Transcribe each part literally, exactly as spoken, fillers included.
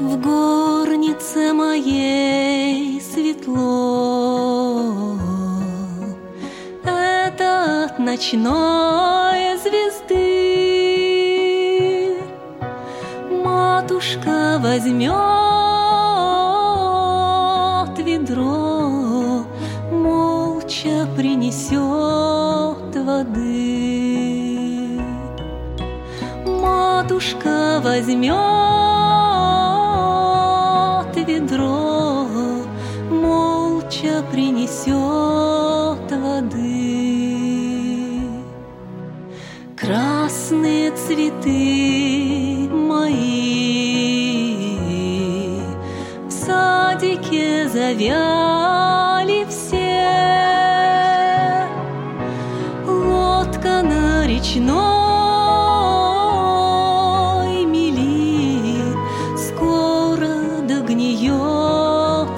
В горнице моей светло, это от ночной звезды. Матушка возьмет ведро, молча принесет воды. Матушка возьмет ведро, молча принесет воды. Красные цветы мои в садике завяли все. Лодка на речной мели скоро догниет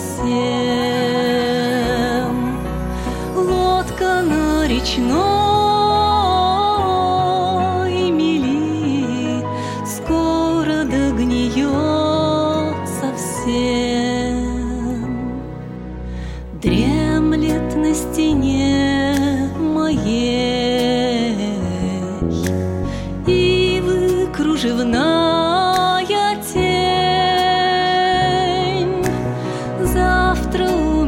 совсем. Лодка на речной мели скоро догниет совсем. Дремлет на стене моей ивы кружевная тень. Завтра у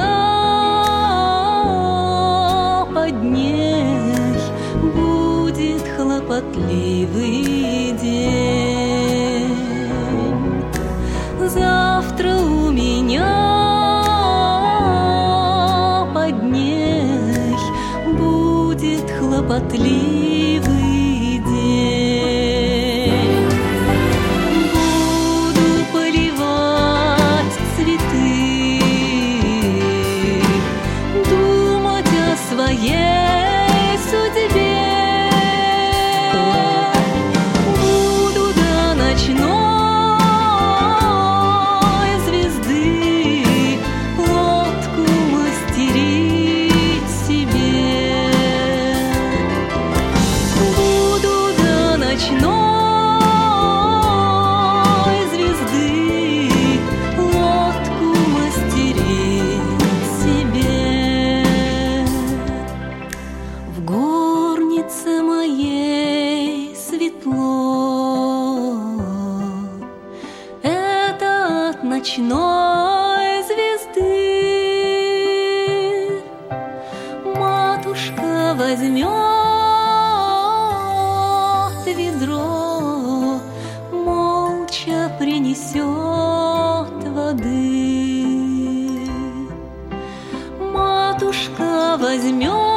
меня под ней будет хлопотливый день. Завтра у меня под ней будет хлопотливый день. Буду поливать цветы, думать о своей судьбе. Буду до ночной звезды лодку мастерить себе. Буду до ночной звезды лодку мастерить себе. В горнице моей светло, это от ночной звезды. Матушка возьмет ведро, молча принесет воды. Матушка возьмет